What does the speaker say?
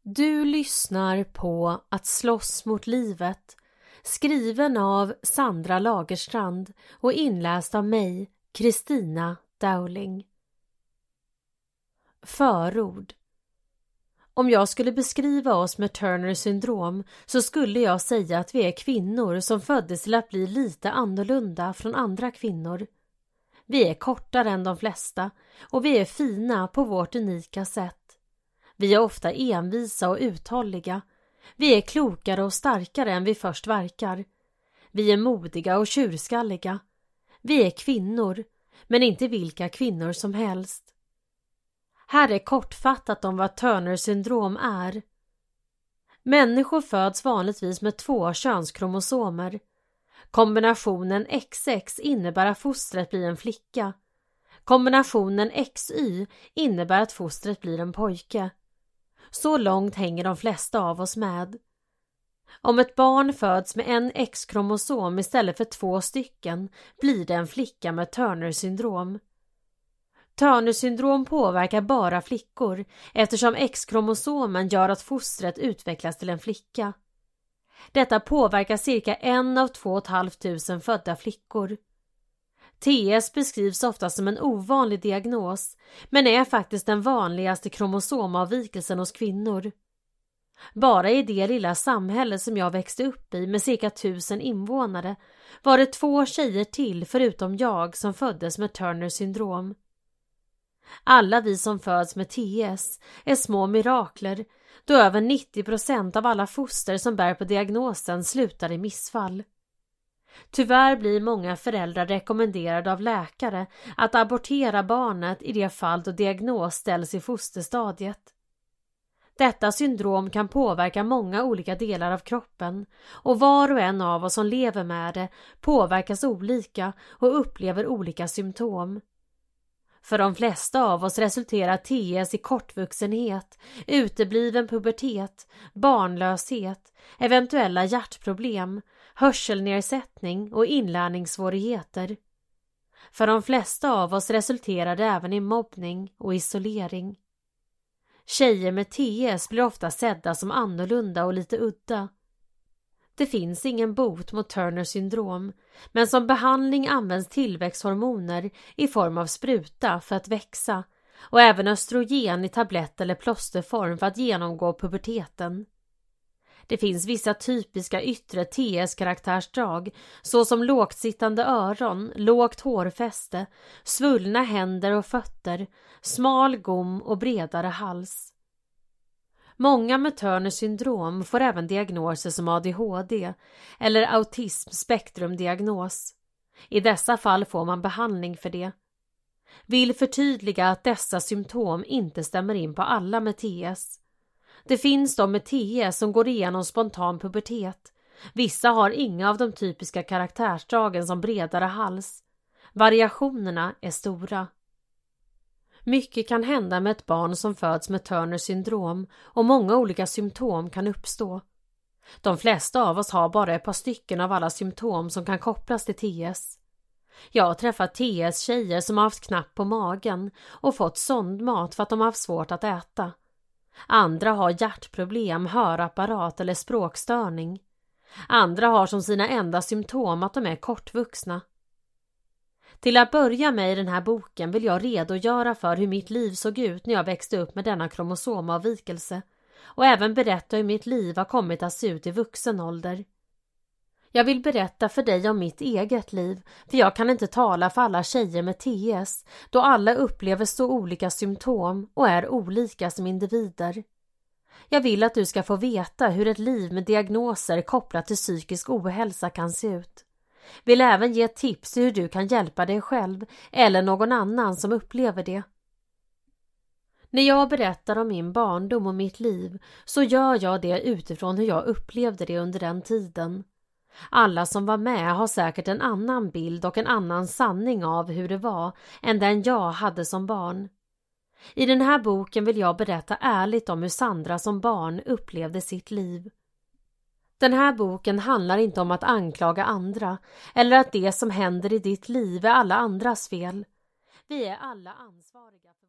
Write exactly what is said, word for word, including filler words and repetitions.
Du lyssnar på Att slåss mot livet, skriven av Sandra Lagerstrand och inläst av mig, Kristina Dowling. Förord. Om jag skulle beskriva oss med Turner syndrom så skulle jag säga att vi är kvinnor som föddes till att bli lite annorlunda från andra kvinnor. Vi är kortare än de flesta och vi är fina på vårt unika sätt. Vi är ofta envisa och uthålliga. Vi är klokare och starkare än vi först verkar. Vi är modiga och tjurskalliga. Vi är kvinnor, men inte vilka kvinnor som helst. Här är kortfattat om vad Turner syndrom är. Människor föds vanligtvis med två könskromosomer. Kombinationen X X innebär att fostret blir en flicka. Kombinationen X Y innebär att fostret blir en pojke. Så långt hänger de flesta av oss med. Om ett barn föds med en X-kromosom istället för två stycken blir det en flicka med Turner syndrom. Turner syndrom påverkar bara flickor eftersom X-kromosomen gör att fostret utvecklas till en flicka. Detta påverkar cirka en av två och ett halvt tusen födda flickor. T S beskrivs ofta som en ovanlig diagnos, men är faktiskt den vanligaste kromosomavvikelsen hos kvinnor. Bara i det lilla samhälle som jag växte upp i med cirka tusen invånare var det två tjejer till förutom jag som föddes med Turner syndrom. Alla vi som föds med T S är små mirakler, då över nittio procent av alla foster som bär på diagnosen slutar i missfall. Tyvärr blir många föräldrar rekommenderade av läkare att abortera barnet i det fall då diagnos ställs i fosterstadiet. Detta syndrom kan påverka många olika delar av kroppen och var och en av oss som lever med det påverkas olika och upplever olika symptom. För de flesta av oss resulterar T S i kortvuxenhet, utebliven pubertet, barnlöshet, eventuella hjärtproblem, hörselnedsättning och inlärningssvårigheter. För de flesta av oss resulterar det även i mobbning och isolering. Tjejer med T S blir ofta sedda som annorlunda och lite udda. Det finns ingen bot mot Turner syndrom, men som behandling används tillväxthormoner i form av spruta för att växa och även östrogen i tablett- eller plåsterform för att genomgå puberteten. Det finns vissa typiska yttre T S-karaktärsdrag såsom lågt sittande öron, lågt hårfäste, svullna händer och fötter, smal gom och bredare hals. Många med Turner syndrom får även diagnoser som A D H D eller autism-spektrumdiagnos. I dessa fall får man behandling för det. Vill förtydliga att dessa symptom inte stämmer in på alla med T S. Det finns de med T S som går igenom spontan pubertet. Vissa har inga av de typiska karaktärsdragen som bredare hals. Variationerna är stora. Mycket kan hända med ett barn som föds med Turner syndrom och många olika symptom kan uppstå. De flesta av oss har bara ett par stycken av alla symptom som kan kopplas till T S. Jag har träffat T S-tjejer som har haft knapp på magen och fått sondmat för att de har haft svårt att äta. Andra har hjärtproblem, hörapparat eller språkstörning. Andra har som sina enda symptom att de är kortvuxna. Till att börja med i den här boken vill jag redogöra för hur mitt liv såg ut när jag växte upp med denna kromosomavvikelse och även berätta hur mitt liv har kommit att se ut i vuxen ålder. Jag vill berätta för dig om mitt eget liv, för jag kan inte tala för alla tjejer med T S då alla upplever så olika symptom och är olika som individer. Jag vill att du ska få veta hur ett liv med diagnoser kopplat till psykisk ohälsa kan se ut. Vill även ge tips hur du kan hjälpa dig själv eller någon annan som upplever det. När jag berättar om min barndom och mitt liv så gör jag det utifrån hur jag upplevde det under den tiden. Alla som var med har säkert en annan bild och en annan sanning av hur det var än den jag hade som barn. I den här boken vill jag berätta ärligt om hur Sandra som barn upplevde sitt liv. Den här boken handlar inte om att anklaga andra eller att det som händer i ditt liv är alla andras fel. Vi är alla ansvariga för